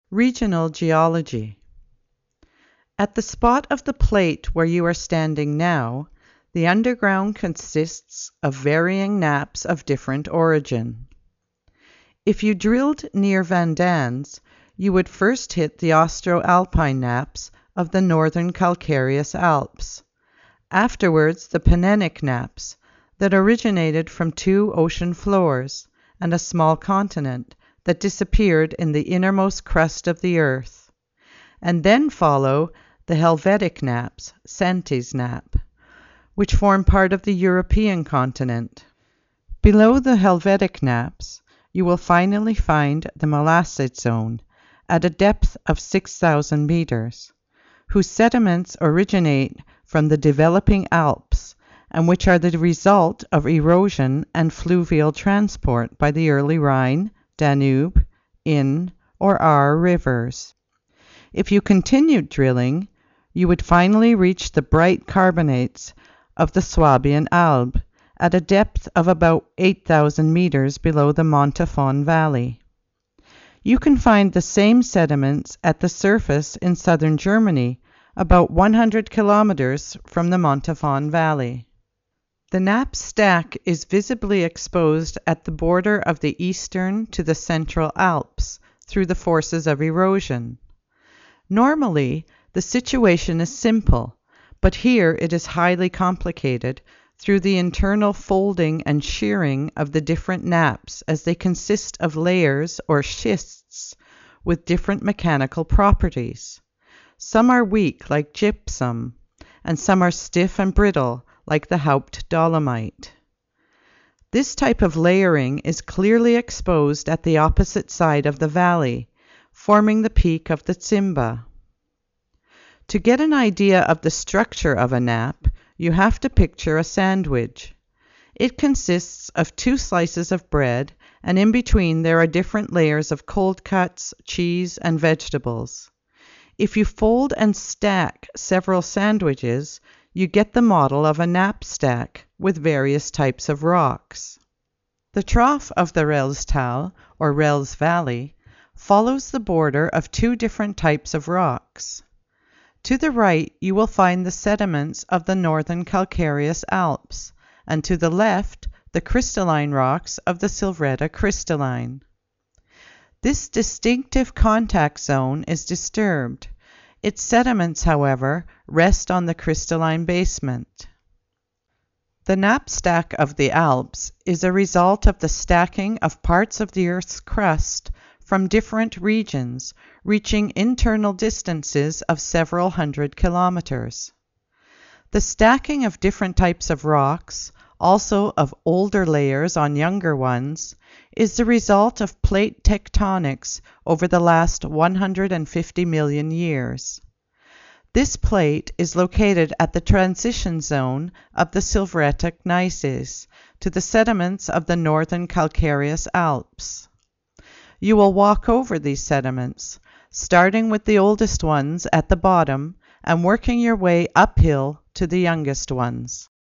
Regional geology. At the spot of the plate where you are standing now, the underground consists of varying nappes of different origin. If you drilled near Van Dans, you would first hit the Austro-Alpine nappes of the northern calcareous Alps, afterwards the Penninic nappes that originated from two ocean floors and a small continent that disappeared in the innermost crust of the earth, and then follow the Helvetic nappes, Santi's nappe, which form part of the European continent. Below the Helvetic nappes, you will finally find the Molassite zone at a depth of 6,000 meters, whose sediments originate from the developing Alps and which are the result of erosion and fluvial transport by the early Rhine, Danube, Inn, or Aar rivers. If you continued drilling, you would finally reach the bright carbonates of the Swabian Alb at a depth of about 8,000 meters below the Montafon Valley. You can find the same sediments at the surface in southern Germany, about 100 kilometers from the Montafon Valley. The nappe stack is visibly exposed at the border of the eastern to the central Alps through the forces of erosion. Normally, the situation is simple, but here it is highly complicated through the internal folding and shearing of the different nappes, as they consist of layers or schists with different mechanical properties. Some are weak, like gypsum, and some are stiff and brittle, like the Haupt dolomite. This type of layering is clearly exposed at the opposite side of the valley, forming the peak of the Zimba. To get an idea of the structure of a nappe, you have to picture a sandwich. It consists of two slices of bread, and in between there are different layers of cold cuts, cheese, and vegetables. If you fold and stack several sandwiches, you get the model of a nappe stack with various types of rocks. The trough of the Relstal, or Rels Valley, follows the border of two different types of rocks. To the right you will find the sediments of the northern calcareous Alps, and to the left the crystalline rocks of the Silvretta crystalline. This distinctive contact zone is disturbed. Its sediments, however, rest on the crystalline basement. The nappe stack of the Alps is a result of the stacking of parts of the Earth's crust from different regions, reaching internal distances of several hundred kilometers. The stacking of different types of rocks, also of older layers on younger ones, is the result of plate tectonics over the last 150 million years. This plate is located at the transition zone of the Silvretta gneisses to the sediments of the northern calcareous Alps. You will walk over these sediments, starting with the oldest ones at the bottom and working your way uphill to the youngest ones.